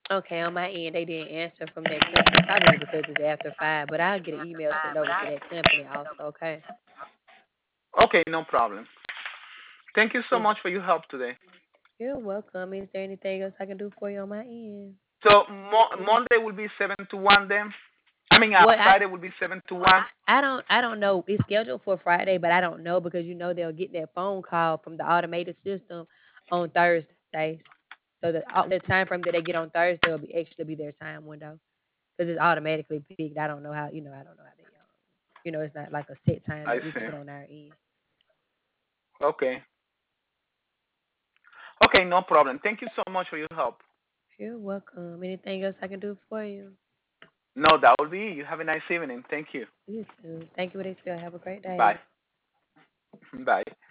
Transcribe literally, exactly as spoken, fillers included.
Okay, on my end, they didn't answer from that company, probably because it's after five. But I'll get an email sent over to that company also. Okay. Okay, no problem. Thank you so Yeah. much for your help today. You're welcome. Is there anything else I can do for you on my end? So mo- Monday will be seven to one then. I mean, uh, Well, I Friday will be seven to one. I don't I don't know. It's scheduled for Friday, but I don't know because you know they'll get that phone call from the automated system on Thursdays. So the uh, the time frame that they get on Thursday will be actually be their time window because it's automatically picked. I don't know how you know I don't know how they um you know it's not like a set time I that we see. put on our end. Okay. Okay, no problem. Thank you so much for your help. You're welcome. Anything else I can do for you? No, that will be it. You have a nice evening. Thank you. You too. Thank you for this. Have a great Bye. day. Bye.